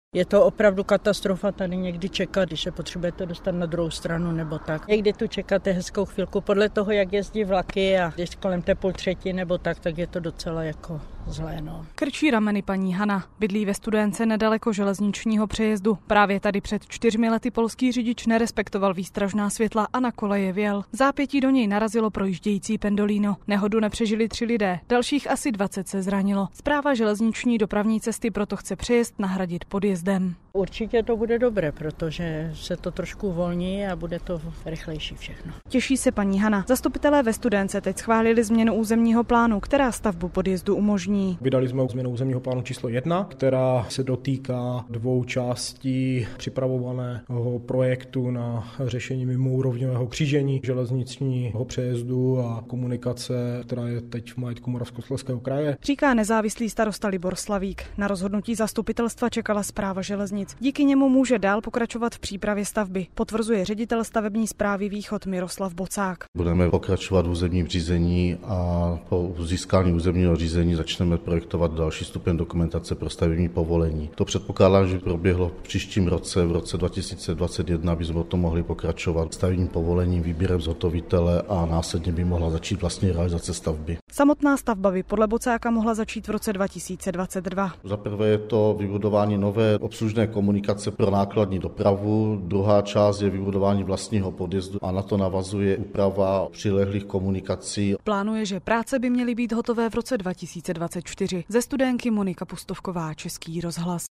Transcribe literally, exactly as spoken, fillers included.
Je to opravdu katastrofa tady někdy čekat, když se potřebujete dostat na druhou stranu nebo tak. Někdy tu čekáte hezkou chvilku, podle toho, jak jezdí vlaky a když kolem té půl třetí nebo tak, tak je to docela jako zlé. No. Krčí rameny paní Hana. Bydlí ve Studénce nedaleko železničního přejezdu. Právě tady před čtyřmi lety polský řidič nerespektoval výstražná světla a na koleje vjel. V zápětí do něj narazilo projíždějící pendolino. Nehodu nepřežili tři lidé, dalších asi dvacet se zranilo. Správa železniční dopravní cesty proto chce přejezd nahradit podjezdem. Určitě to bude dobré, protože se to trošku uvolní a bude to rychlejší všechno. Těší se paní Hana. Zastupitelé ve Studénce teď schválili změnu územního plánu, která stavbu podjezdu umožní. Vydali jsme změnu územního plánu číslo jedna, která se dotýká dvou částí připravovaného projektu na řešení mimoúrovňového křížení železničního přejezdu a komunikace, která je teď v majetku Moravskoslezského kraje. Říká nezávislý starosta Libor Slavík. Na rozhodnutí zastupitelstva čekala správa železnic. Díky němu může dál pokračovat v přípravě stavby, potvrzuje ředitel stavební správy Východ Miroslav Bocák. Budeme pokračovat v územním řízení a po získání územního řízení začneme projektovat další stupeň dokumentace pro stavební povolení. To předpokládám, že proběhlo v příštím roce, v roce dva tisíce dvacet jedna, aby jsme to mohli pokračovat stavebním povolením, výběrem zhotovitele a následně by mohla začít vlastně realizace stavby. Samotná stavba by podle Bocáka mohla začít v roce dva tisíce dvacet dva. Za prvé je to vybudování nové obslužné komunikace pro nákladní dopravu, druhá část je vybudování vlastního podjezdu a na to navazuje úprava přilehlých komunikací. Plánuje, že práce by měly být hotové v roce dva tisíce dvacet čtyři. Ze Studénky Monika Pustovková, Český rozhlas.